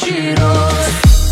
тысячи роз.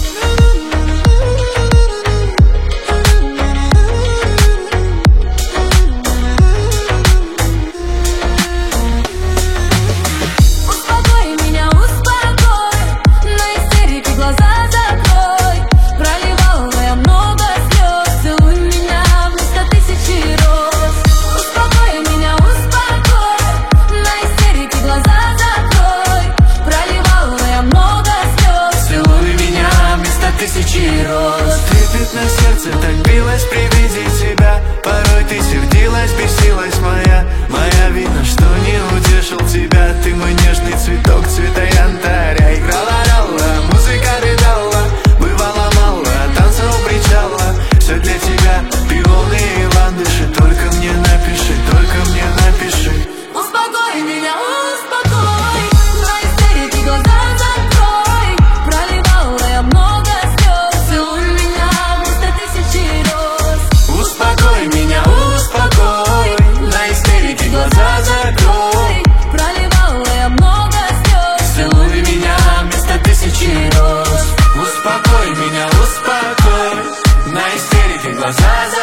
Трепет на сердце, так билось при виде тебя. Порой ты сердилась, бесилась моя вина, что не утешил тебя. Ты мой нежный цветок, цвета янтаря. Играла ралла, музыка рыдала, бывало мало, танцев причала. Все для тебя, пионы и ландыши. Только мне напиши, только мне напиши. Успокой меня, успокой, на истерике глаза закрой. Проливала я много слез, целуй меня вместо тысячи роз. Успокой меня, успокой, на истерике глаза закрой. Проливала я много слез, Целуй меня вместо тысячи роз. Успокой меня, успокой, на истерике глаза закрой.